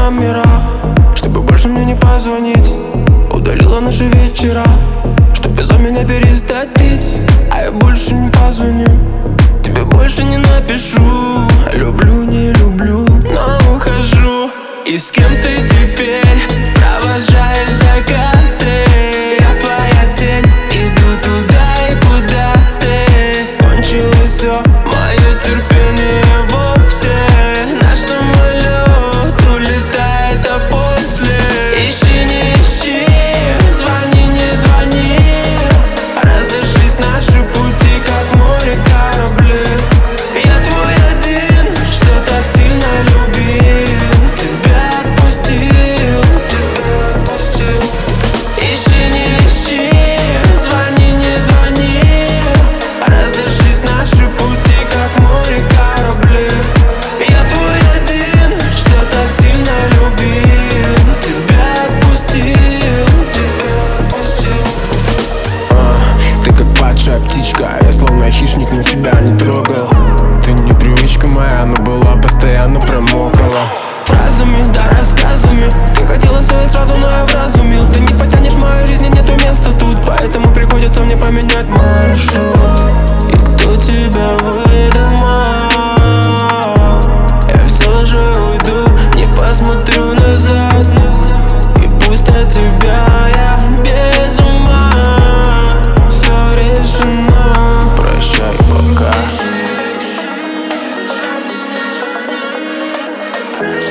номера, чтобы больше мне не позвонить. Удалила наши вечера, чтоб из-за меня перестать пить. А я больше не позвоню, тебе больше не напишу. Люблю, не люблю, но ухожу. И с кем ты теперь провожаешь закаты? Я твоя тень, иду туда и куда ты. Кончилось все, мое терпение вовсе. Наш самолет улетает, а после ищи, не ищи, звони, не звони. Разошлись наши пути, как море корабли. Я твой один, что так сильно любил. Тебя отпустил, тебя отпустил. Ищи, не ищи, звони, не звони. Разошлись наши пути, как море корабли. Я твой один, что так сильно любил. Тебя отпустил, тебя отпустил. Ты как падшая птичка, я словно хищник, но тебя не трогал. Ты не привычка моя, но была постоянно промокала. Фразами, да рассказами. Ты хотела все и сразу, но я вразумил. Ты не потянешь в моей жизни, нету места тут. Поэтому приходится мне поменять маршрут. И кто тебя выдумал? Я все же уйду, не посмотрю назад. И пусть от тебя я без ума. Все решено, прощай, пока.